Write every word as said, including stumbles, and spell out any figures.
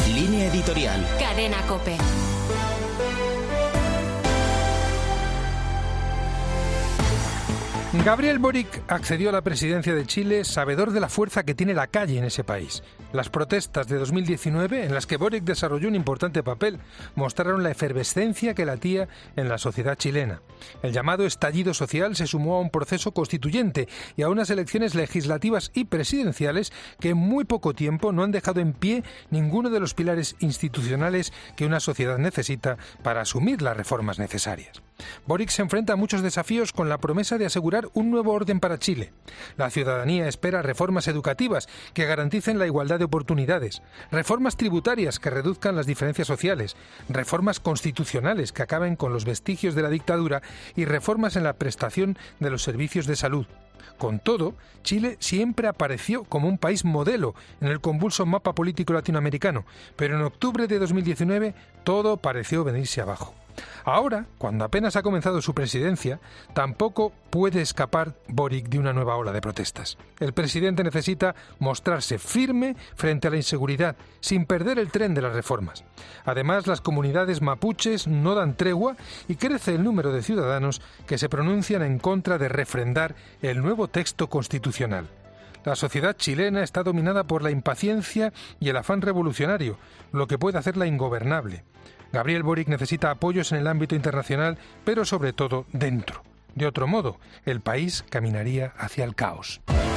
Línea editorial. Cadena COPE. Gabriel Boric accedió a la presidencia de Chile sabedor de la fuerza que tiene la calle en ese país. Las protestas de dos mil diecinueve, en las que Boric desarrolló un importante papel, mostraron la efervescencia que latía en la sociedad chilena. El llamado estallido social se sumó a un proceso constituyente y a unas elecciones legislativas y presidenciales que en muy poco tiempo no han dejado en pie ninguno de los pilares institucionales que una sociedad necesita para asumir las reformas necesarias. Boric se enfrenta a muchos desafíos con la promesa de asegurar un nuevo orden para Chile. La ciudadanía espera reformas educativas que garanticen la igualdad de oportunidades, reformas tributarias que reduzcan las diferencias sociales, reformas constitucionales que acaben con los vestigios de la dictadura y reformas en la prestación de los servicios de salud. Con todo, Chile siempre apareció como un país modelo en el convulso mapa político latinoamericano, pero en octubre de dos mil diecinueve todo pareció venirse abajo. Ahora, cuando apenas ha comenzado su presidencia, tampoco puede escapar Boric de una nueva ola de protestas. El presidente necesita mostrarse firme frente a la inseguridad, sin perder el tren de las reformas. Además, las comunidades mapuches no dan tregua y crece el número de ciudadanos que se pronuncian en contra de refrendar el nuevo texto constitucional. La sociedad chilena está dominada por la impaciencia y el afán revolucionario, lo que puede hacerla ingobernable. Gabriel Boric necesita apoyos en el ámbito internacional, pero sobre todo dentro. De otro modo, el país caminaría hacia el caos.